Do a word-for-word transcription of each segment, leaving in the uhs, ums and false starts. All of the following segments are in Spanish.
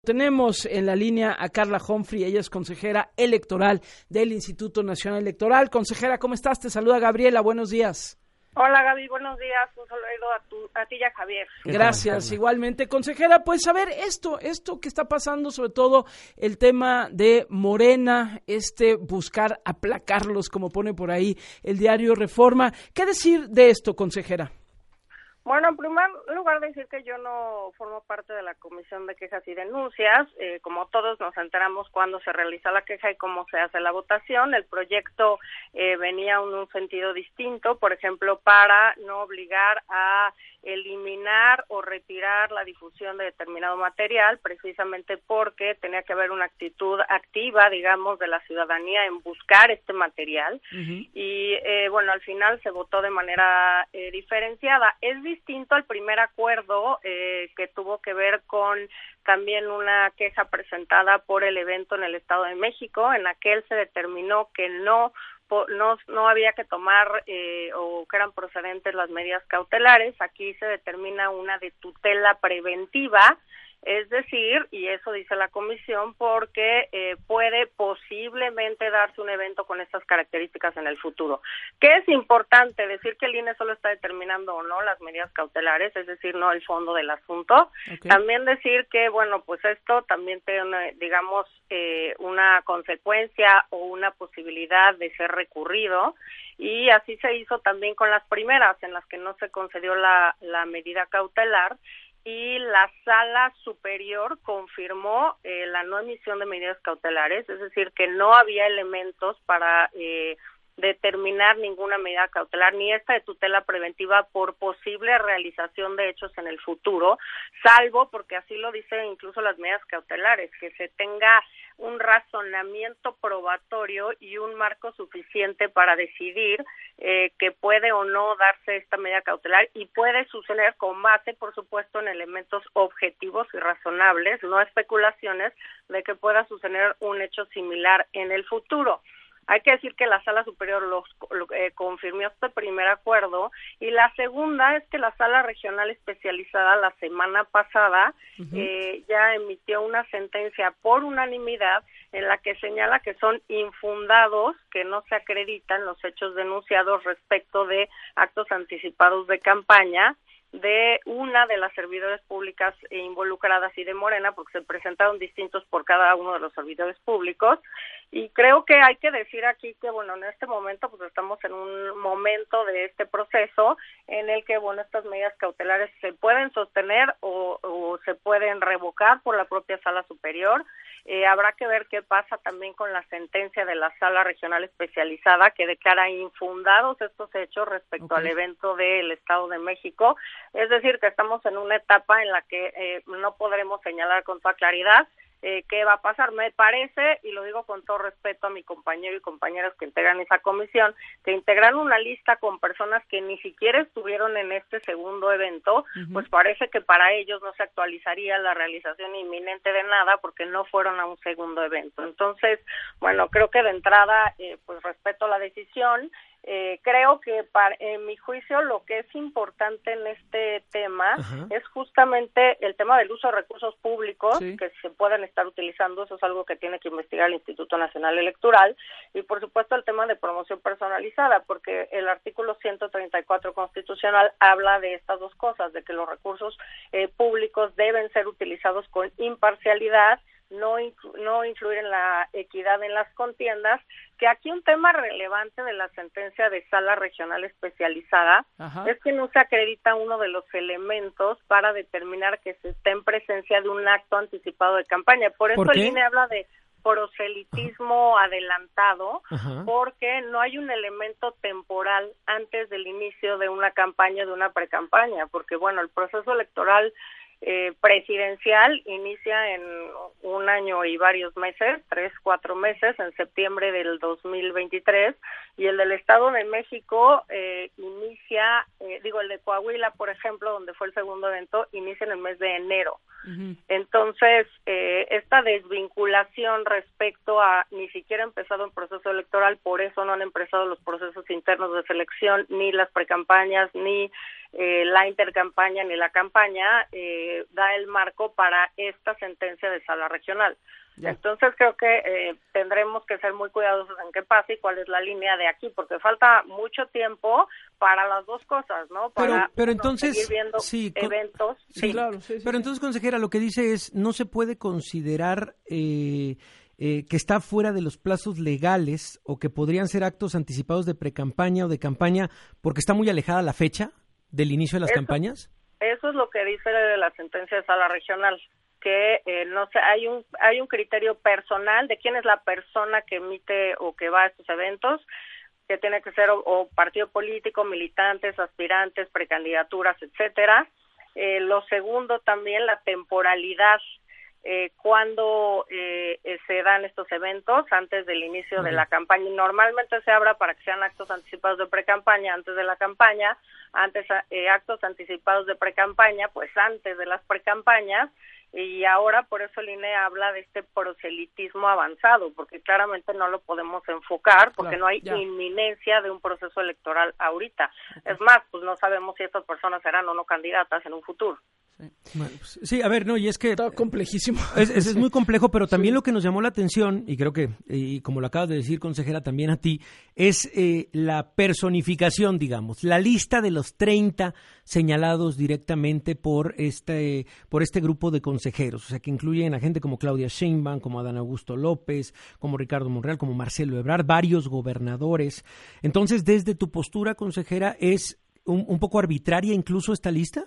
Tenemos en la línea a Carla Humphrey, ella es consejera electoral del Instituto Nacional Electoral. Consejera, ¿cómo estás? Te saluda Gabriela, buenos días. Hola Gaby, buenos días, un saludo a, tu, a ti y a Javier. Gracias, igualmente. Consejera, pues a ver, esto, esto que está pasando, sobre todo el tema de Morena, este buscar aplacarlos, como pone por ahí el diario Reforma. ¿Qué decir de esto, consejera? Bueno, en primer lugar decir que yo no formo parte de la Comisión de Quejas y Denuncias. Eh, como todos nos enteramos cuándo se realiza la queja y cómo se hace la votación. El proyecto eh, venía en un sentido distinto, por ejemplo, para no obligar a eliminar o retirar la difusión de determinado material, precisamente porque tenía que haber una actitud activa, digamos, de la ciudadanía en buscar este material. Uh-huh. Y, eh, bueno, al final se votó de manera eh, diferenciada. Es distinto al primer acuerdo eh, que tuvo que ver con también una queja presentada por el evento en el Estado de México. En aquel se determinó que no no no había que tomar eh, o que eran procedentes las medidas cautelares. Aquí se determina una de tutela preventiva, es decir, y eso dice la comisión, porque eh, puede posiblemente darse un evento con estas características en el futuro. ¿Qué es importante? Decir que el I N E solo está determinando o no las medidas cautelares, es decir, no el fondo del asunto. Okay. También decir que, bueno, pues esto también tiene, digamos, eh, una consecuencia o una posibilidad de ser recurrido, y así se hizo también con las primeras, en las que no se concedió la, la medida cautelar, y la Sala Superior confirmó eh, la no emisión de medidas cautelares, es decir, que no había elementos para eh, determinar ninguna medida cautelar, ni esta de tutela preventiva por posible realización de hechos en el futuro, salvo, porque así lo dicen incluso las medidas cautelares, que se tenga un razonamiento probatorio y un marco suficiente para decidir eh, que puede o no darse esta medida cautelar, y puede suceder con base, por supuesto, en elementos objetivos y razonables, no especulaciones, de que pueda suceder un hecho similar en el futuro. Hay que decir que la Sala Superior los, lo, eh, confirmó este primer acuerdo, y la segunda es que la Sala Regional Especializada la semana pasada uh-huh. eh, ya emitió una sentencia por unanimidad en la que señala que son infundados, que no se acreditan los hechos denunciados respecto de actos anticipados de campaña de una de las servidoras públicas involucradas y de Morena, porque se presentaron distintos por cada uno de los servidores públicos. Y creo que hay que decir aquí que, bueno, en este momento pues estamos en un momento de este proceso en el que, bueno, estas medidas cautelares se pueden sostener o, o se pueden revocar por la propia Sala Superior. Eh, habrá que ver qué pasa también con la sentencia de la Sala Regional Especializada, que declara infundados estos hechos respecto okay. al evento del Estado de México. Es decir, que estamos en una etapa en la que eh, no podremos señalar con toda claridad eh, qué va a pasar. Me parece, y lo digo con todo respeto a mi compañero y compañeras que integran esa comisión, que integrar una lista con personas que ni siquiera estuvieron en este segundo evento, uh-huh. pues parece que para ellos no se actualizaría la realización inminente de nada porque no fueron a un segundo evento. Entonces, bueno, creo que de entrada, eh, pues respeto la decisión. Eh, creo que para, en mi juicio lo que es importante en este tema uh-huh. es justamente el tema del uso de recursos públicos sí. que se pueden estar utilizando. Eso es algo que tiene que investigar el Instituto Nacional Electoral, y por supuesto el tema de promoción personalizada, porque el artículo ciento treinta y cuatro constitucional habla de estas dos cosas, de que los recursos eh, públicos deben ser utilizados con imparcialidad, no influ- no influir en la equidad en las contiendas, que aquí un tema relevante de la sentencia de Sala Regional Especializada Ajá. es que no se acredita uno de los elementos para determinar que se esté en presencia de un acto anticipado de campaña. Por eso ¿Por el I N E habla de proselitismo Ajá. adelantado, Ajá. porque no hay un elemento temporal antes del inicio de una campaña, de una precampaña, porque bueno, el proceso electoral Eh, presidencial inicia en un año y varios meses, tres, cuatro meses, en septiembre del dos mil veintitrés, y el del Estado de México eh, inicia, eh, digo, el de Coahuila, por ejemplo, donde fue el segundo evento, inicia en el mes de enero. Uh-huh. Entonces, eh, esta desvinculación respecto a ni siquiera ha empezado un proceso electoral, por eso no han empezado los procesos internos de selección, ni las precampañas, ni eh, la intercampaña ni la campaña, eh, da el marco para esta sentencia de sala regional. Ya. Entonces creo que eh, tendremos que ser muy cuidadosos en qué pasa y cuál es la línea de aquí, porque falta mucho tiempo para las dos cosas, ¿no? Para pero, pero entonces, seguir viendo sí, eventos. Sí, sí. Claro, sí, sí, pero entonces, consejera, lo que dice es, no se puede considerar eh, eh, que está fuera de los plazos legales o que podrían ser actos anticipados de precampaña o de campaña porque está muy alejada la fecha del inicio de las eso, campañas. Eso es lo que dice la sentencia de sala regional, que eh, no sé, hay un hay un criterio personal de quién es la persona que emite o que va a estos eventos, que tiene que ser o, o partido político, militantes, aspirantes, precandidaturas, etcétera. Eh, lo segundo también, la temporalidad, eh, cuando eh, se dan estos eventos antes del inicio uh-huh. de la campaña. Normalmente se abra para que sean actos anticipados de precampaña antes de la campaña, antes eh, actos anticipados de precampaña, pues antes de las precampañas. Y ahora por eso el I N E habla de este proselitismo avanzado, porque claramente no lo podemos enfocar, porque claro, no hay ya. inminencia de un proceso electoral ahorita. Okay. Es más, pues no sabemos si estas personas serán o no candidatas en un futuro. Sí, bueno, pues, sí, a ver, no, y es que... Está complejísimo. Es, es, es muy complejo, pero también sí. Lo que nos llamó la atención, y creo que, y como lo acabas de decir, consejera, también a ti, es eh, la personificación, digamos, la lista de los treinta señalados directamente por este, por este grupo de consejeros, o sea, que incluyen a gente como Claudia Sheinbaum, como Adán Augusto López, como Ricardo Monreal, como Marcelo Ebrard, varios gobernadores. Entonces, desde tu postura, consejera, ¿es un, un poco arbitraria incluso esta lista?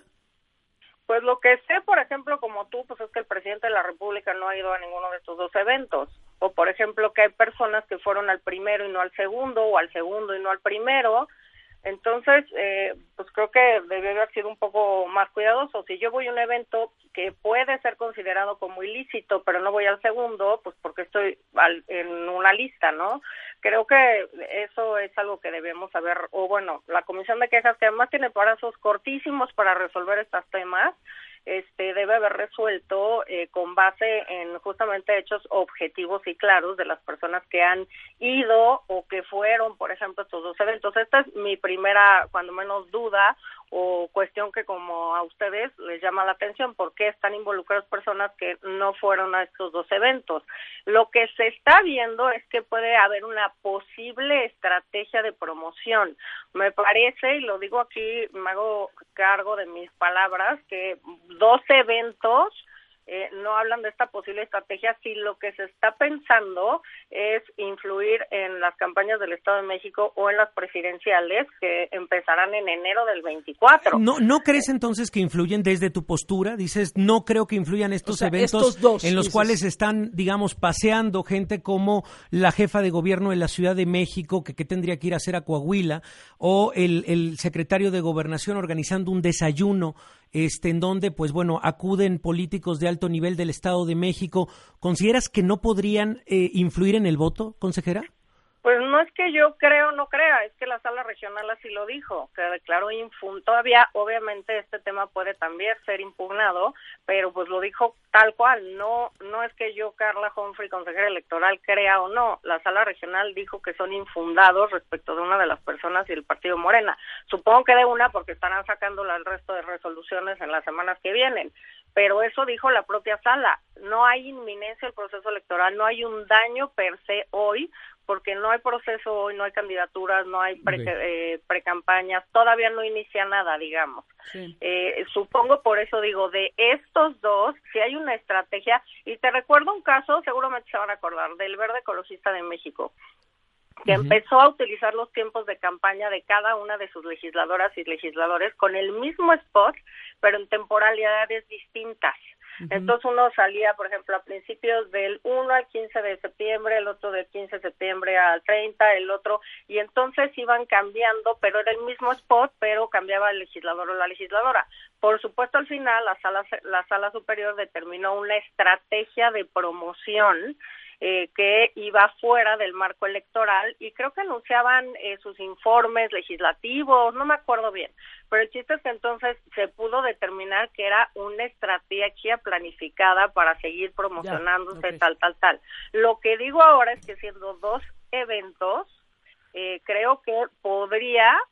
Pues lo que sé, por ejemplo, como tú, pues es que el presidente de la República no ha ido a ninguno de estos dos eventos. O, por ejemplo, que hay personas que fueron al primero y no al segundo, o al segundo y no al primero. Entonces, eh, pues creo que debió haber sido un poco más cuidadoso. Si yo voy a un evento que puede ser considerado como ilícito, pero no voy al segundo, pues porque estoy al, en una lista, ¿no? Creo que eso es algo que debemos saber, o bueno, la Comisión de Quejas, que además tiene plazos cortísimos para resolver estos temas, este debe haber resuelto eh, con base en justamente hechos objetivos y claros de las personas que han ido o que fueron, por ejemplo, estos dos eventos. Esta es mi primera, cuando menos, duda o cuestión que como a ustedes les llama la atención, ¿por qué están involucradas personas que no fueron a estos dos eventos? Lo que se está viendo es que puede haber una posible estrategia de promoción. Me parece, y lo digo aquí, me hago cargo de mis palabras, que dos eventos eh, no hablan de esta posible estrategia, si lo que se está pensando es influir en las campañas del Estado de México o en las presidenciales que empezarán en enero del veinticuatro. ¿No no crees entonces que influyen desde tu postura? Dices, no creo que influyan estos o sea, eventos estos dos, en los dices. cuales están, digamos, paseando gente como la jefa de gobierno de la Ciudad de México, que, que tendría que ir a hacer a Coahuila, o el, el secretario de Gobernación organizando un desayuno este en donde, pues bueno, acuden políticos de alto nivel del Estado de México. ¿Consideras que no podrían eh, influir en el voto, consejera? Pues no es que yo creo o no crea, es que la sala regional así lo dijo, que declaró infun. Todavía, obviamente, este tema puede también ser impugnado, pero pues lo dijo tal cual. No no es que yo, Carla Humphrey, consejera electoral, crea o no. La sala regional dijo que son infundados respecto de una de las personas y el partido Morena. Supongo que de una, porque estarán sacando el resto de resoluciones en las semanas que vienen. Pero eso dijo la propia sala. No hay inminencia del proceso electoral, no hay un daño per se hoy, porque no hay proceso hoy, no hay candidaturas, no hay pre, eh, precampañas, todavía no inicia nada, digamos. Sí. Eh, supongo, por eso digo, de estos dos, si hay una estrategia, y te recuerdo un caso, seguramente se van a acordar, del Verde Ecologista de México, que uh-huh. empezó a utilizar los tiempos de campaña de cada una de sus legisladoras y legisladores con el mismo spot, pero en temporalidades distintas. Uh-huh. Entonces uno salía, por ejemplo, a principios del uno al quince de septiembre, el otro del quince de septiembre al treinta, el otro, y entonces iban cambiando, pero era el mismo spot, pero cambiaba el legislador o la legisladora. Por supuesto, al final, la sala, la sala superior determinó una estrategia de promoción Eh, que iba fuera del marco electoral, y creo que anunciaban eh, sus informes legislativos, no me acuerdo bien, pero el chiste es que entonces se pudo determinar que era una estrategia planificada para seguir promocionándose, ya, okay. tal, tal, tal. Lo que digo ahora es que siendo dos eventos, eh, creo que podría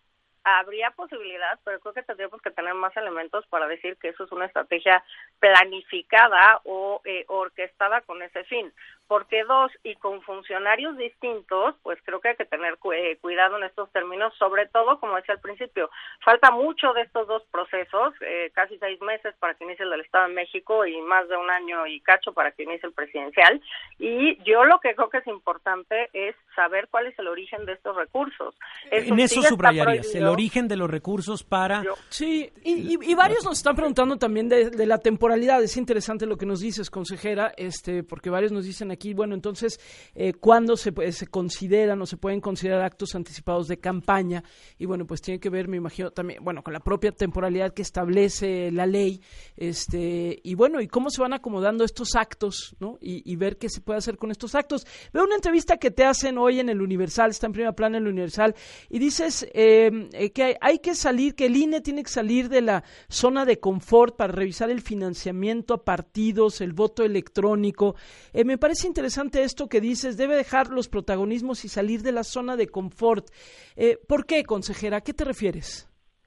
habría posibilidad, pero creo que tendríamos que tener más elementos para decir que eso es una estrategia planificada o eh, orquestada con ese fin. Porque dos, y con funcionarios distintos, pues creo que hay que tener cu- eh, cuidado en estos términos, sobre todo, como decía al principio, falta mucho de estos dos procesos, eh, casi seis meses para que inicie el del Estado de México y más de un año y cacho para que inicie el presidencial, y yo lo que creo que es importante es saber cuál es el origen de estos recursos. Eso en eso sí subrayarías, el origen de los recursos para... Yo, sí, y, y, y varios nos están preguntando también de, de la temporalidad, es interesante lo que nos dices, consejera, este, porque varios nos dicen aquí, bueno, entonces, eh, ¿cuándo se, se consideran o se pueden considerar actos anticipados de campaña? Y bueno, pues tiene que ver, me imagino, también, bueno, con la propia temporalidad que establece la ley, este, y bueno, y cómo se van acomodando estos actos, ¿no? Y, y ver qué se puede hacer con estos actos. Veo una entrevista que te hacen hoy en el Universal, está en primera plana en el Universal, y dices eh, eh, que hay, hay que salir, que el I N E tiene que salir de la zona de confort para revisar el financiamiento a partidos, el voto electrónico. Eh, me parece interesante esto que dices, debe dejar los protagonismos y salir de la zona de confort. Eh, ¿Por qué, consejera? ¿A qué te refieres?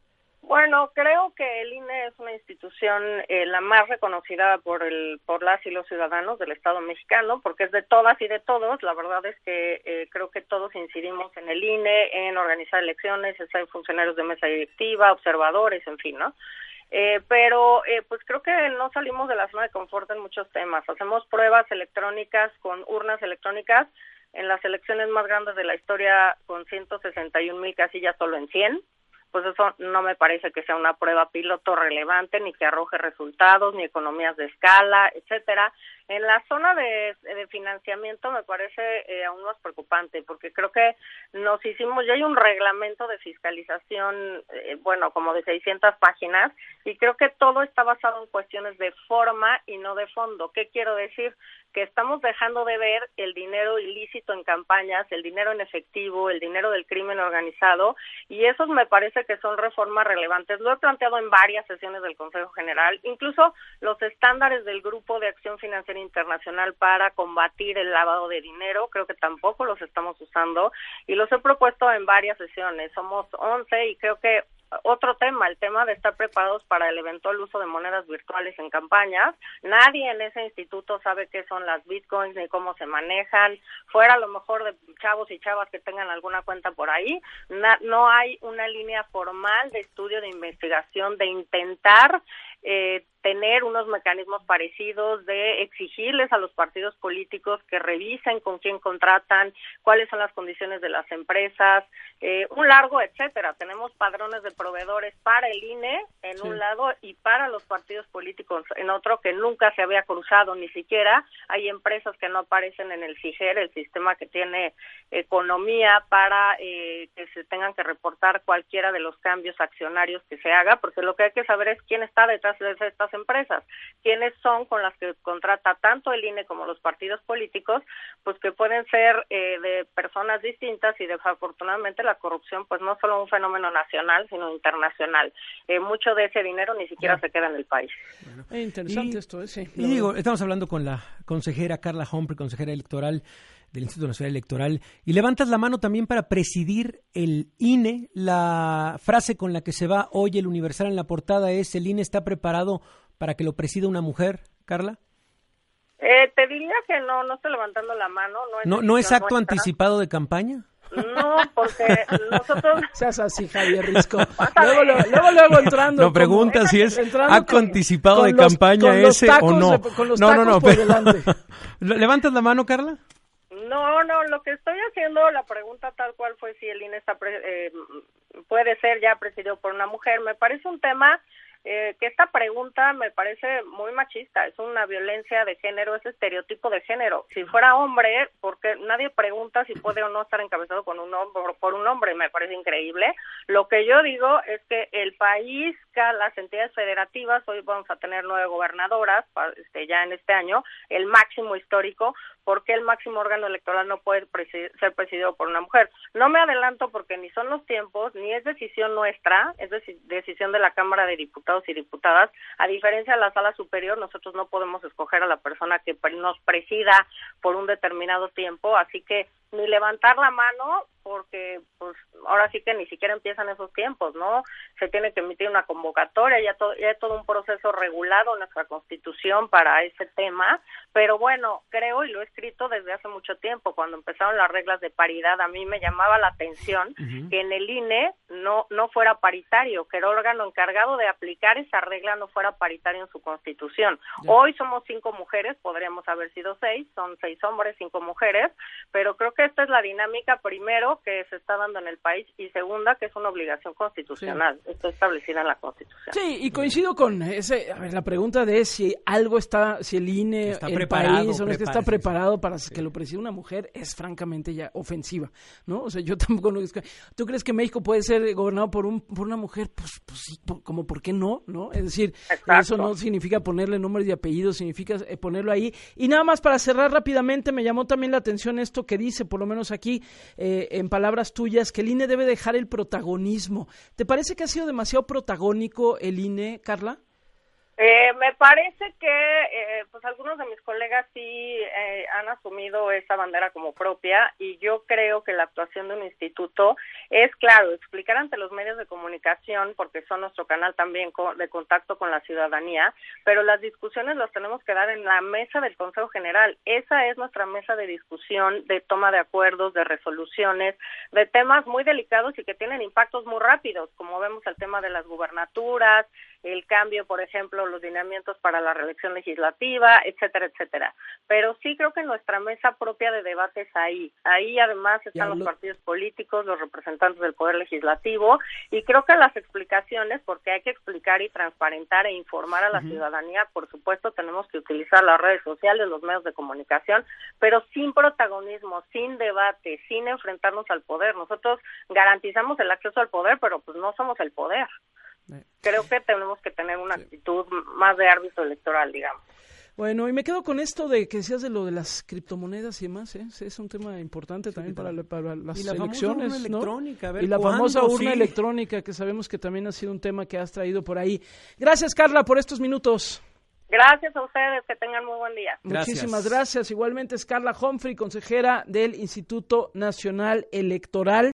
Bueno, creo que el I N E es una institución eh, la más reconocida por el por las y los ciudadanos del Estado mexicano, porque es de todas y de todos. La verdad es que eh, creo que todos incidimos en el I N E, en organizar elecciones, hay funcionarios de mesa directiva, observadores, en fin, ¿no? Eh, pero eh, pues creo que no salimos de la zona de confort en muchos temas. Hacemos pruebas electrónicas con urnas electrónicas en las elecciones más grandes de la historia con ciento sesenta y un mil casillas solo en cien. Pues eso no me parece que sea una prueba piloto relevante, ni que arroje resultados, ni economías de escala, etcétera. En la zona de, de financiamiento me parece eh, aún más preocupante, porque creo que nos hicimos, ya hay un reglamento de fiscalización, eh, bueno, como de seiscientas páginas, y creo que todo está basado en cuestiones de forma y no de fondo. ¿Qué quiero decir? Que estamos dejando de ver el dinero ilícito en campañas, el dinero en efectivo, el dinero del crimen organizado, y esos me parece que son reformas relevantes. Lo he planteado en varias sesiones del Consejo General, incluso los estándares del Grupo de Acción Financiera Internacional para combatir el lavado de dinero, creo que tampoco los estamos usando, y los he propuesto en varias sesiones. Somos once y creo que otro tema, el tema de estar preparados para el eventual uso de monedas virtuales en campañas. Nadie en ese instituto sabe qué son las bitcoins ni cómo se manejan. Fuera a lo mejor de chavos y chavas que tengan alguna cuenta por ahí, na- no hay una línea formal de estudio, de investigación, de intentar eh, tener unos mecanismos parecidos, de exigirles a los partidos políticos que revisen con quién contratan, cuáles son las condiciones de las empresas, eh, un largo etcétera. Tenemos padrones de proveedores para el I N E en sí. un lado y para los partidos políticos en otro, que nunca se había cruzado ni siquiera. Hay empresas que no aparecen en el SIGER, el sistema que tiene economía, para eh, que se tengan que reportar cualquiera de los cambios accionarios que se haga, porque lo que hay que saber es quién está detrás de estas empresas, quiénes son con las que contrata tanto el I N E como los partidos políticos, pues que pueden ser eh, de personas distintas, y desafortunadamente la corrupción pues no solo un fenómeno nacional, sino internacional. Eh, mucho de ese dinero ni siquiera se queda en el país. Bueno, es interesante y, esto, ¿eh? Sí. Y digo, estamos hablando con la consejera Carla Humphrey, consejera electoral del Instituto Nacional Electoral, y levantas la mano también para presidir el I N E. La frase con la que se va hoy el Universal en la portada es: ¿el I N E está preparado para que lo presida una mujer, Carla? Eh, te diría que no, no estoy levantando la mano. ¿No es, ¿No, ¿no es acto nuestra. anticipado de campaña? No, porque nosotros... Seas así, Javier Risco. Luego, luego, luego, luego entrando... No, pregunta como, si es acto con, anticipado con de los, campaña ese o no. De, con los no, no, no, por pero... delante. ¿Levantas la mano, Carla? No, no, lo que estoy haciendo, la pregunta tal cual fue si el I N E está pre, eh, puede ser ya presidido por una mujer. Me parece un tema... Eh, que esta pregunta me parece muy machista, es una violencia de género, es estereotipo de género. Si fuera hombre, porque nadie pregunta si puede o no estar encabezado con un hombre, por un hombre, me parece increíble. Lo que yo digo es que el país, las entidades federativas, hoy vamos a tener nueve gobernadoras, este, ya en este año, el máximo histórico. ¿Por qué el máximo órgano electoral no puede presidir, ser presidido por una mujer? No me adelanto porque ni son los tiempos, ni es decisión nuestra, es deci- decisión de la Cámara de Diputados y Diputadas. A diferencia de la Sala Superior, nosotros no podemos escoger a la persona que nos presida por un determinado tiempo, así que ni levantar la mano, porque pues ahora sí que ni siquiera empiezan esos tiempos, ¿no? Se tiene que emitir una convocatoria, ya, to- ya hay todo un proceso regulado en nuestra Constitución para ese tema, pero bueno, creo, y lo he escrito desde hace mucho tiempo, cuando empezaron las reglas de paridad, a mí me llamaba la atención uh-huh. que en el I N E no, no fuera paritario, que el órgano encargado de aplicar esa regla no fuera paritario en su Constitución. Yeah. Hoy somos cinco mujeres, podríamos haber sido seis, son seis hombres, cinco mujeres, pero creo que esta es la dinámica, primero, que se está dando en el país, y segunda, que es una obligación constitucional. Sí. Está establecida en la Constitución. Sí, y coincido con ese, a ver, la pregunta de si algo está, si el I N E, está el preparado, país, o no es que está preparado para sí. que lo presida una mujer, es francamente ya ofensiva, ¿no? O sea, yo tampoco no... ¿Tú crees que México puede ser gobernado por un por una mujer? Pues, pues sí, por, como ¿por qué no? ¿No? Es decir, Exacto. Eso no significa ponerle nombres y apellidos, significa eh, ponerlo ahí. Y nada más para cerrar rápidamente, me llamó también la atención esto que dice, por lo menos aquí, eh, en palabras tuyas, que el I N E debe dejar el protagonismo. ¿Te parece que ha sido demasiado protagónico el I N E, Carla? Eh, me parece que eh, pues algunos de mis colegas sí eh, han asumido esa bandera como propia, y yo creo que la actuación de un instituto es, claro, explicar ante los medios de comunicación, porque son nuestro canal también de contacto con la ciudadanía, pero las discusiones las tenemos que dar en la mesa del Consejo General. Esa es nuestra mesa de discusión, de toma de acuerdos, de resoluciones, de temas muy delicados y que tienen impactos muy rápidos, como vemos el tema de las gubernaturas, el cambio, por ejemplo, los lineamientos para la reelección legislativa, etcétera, etcétera. Pero sí creo que nuestra mesa propia de debate es ahí. Ahí además están los partidos políticos, los representantes del Poder Legislativo, y creo que las explicaciones, porque hay que explicar y transparentar e informar a la uh-huh. ciudadanía, por supuesto tenemos que utilizar las redes sociales, los medios de comunicación, pero sin protagonismo, sin debate, sin enfrentarnos al poder. Nosotros garantizamos el acceso al poder, pero pues no somos el poder. Creo que tenemos que tener una actitud más de árbitro electoral, digamos. Bueno, y me quedo con esto de que decías de lo de las criptomonedas y demás, ¿eh? Es un tema importante sí, también para, para las y la elecciones, urna ¿no? Electrónica, a ver y la cuándo, famosa urna sí. electrónica, que sabemos que también ha sido un tema que has traído por ahí. Gracias, Carla, por estos minutos. Gracias a ustedes, que tengan muy buen día. Gracias. Muchísimas gracias. Igualmente es Carla Humphrey, consejera del Instituto Nacional Electoral.